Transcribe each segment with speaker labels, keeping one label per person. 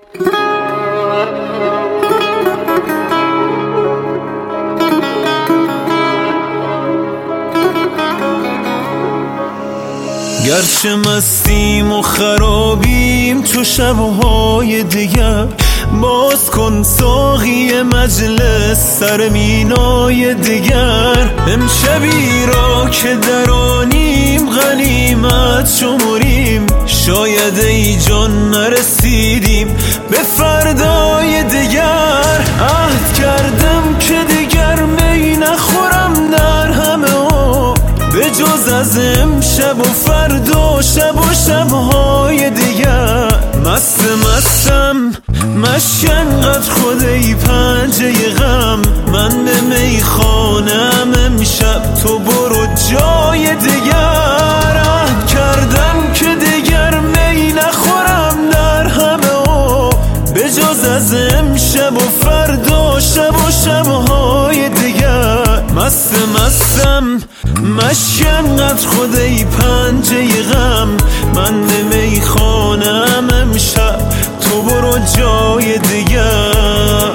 Speaker 1: گرچه مستیم و خرابیم تو شبهای دیگر، باز کن ساقی مجلس سر مینای دیگر. امشبی را که درانیم غنیمت شمریم، شاید ای جان نرسیدیم به فردای دیگر. عهد کردم که دیگر می نخورم در همه عمر، به جز از امشب و فردا شب و شبهای دیگر. مستم مشک انقدر خود ای پنجه غم، من به میخانم امشب تو برو جای دیگر. عهد کردم که دیگر می نخورم در همه عمر، به جز از امشب و فردا شب و شبهای دیگر. مستم مشک انقدر خود ای پنجه غم، من به میخانم امشب تو برو جای دیگر.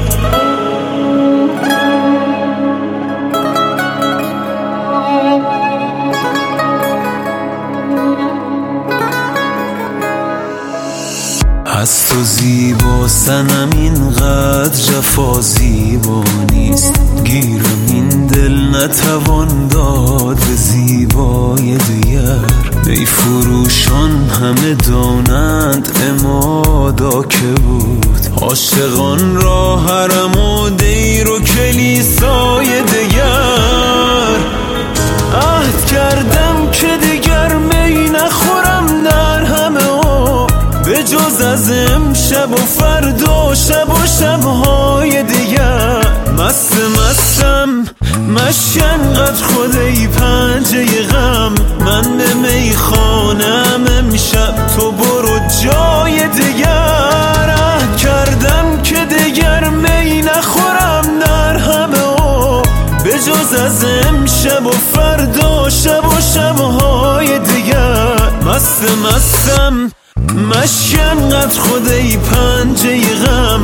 Speaker 1: از تو زیبا سنم اینقدر جفا زیبا نیست، گیرم این دل نتوان داد به زیبای دیگر. ای فروشان همه دانند امادا که بود، عاشقان را حرم و دیر و کلیسای دیگر. عهد کردم که دیگر می نخورم در همه عمر، به جز از امشب و فردا شب و شبهای دیگر. مستم مشک انقدر خود ای پنجه غم، من به میخانم امشب تو برو جای دیگر. عهد کردم که دیگر می نخورم در همه عمر، به جز از امشب و فردا شب و شبهای دیگر. مستم مشک انقدر خود ای پنجه غم،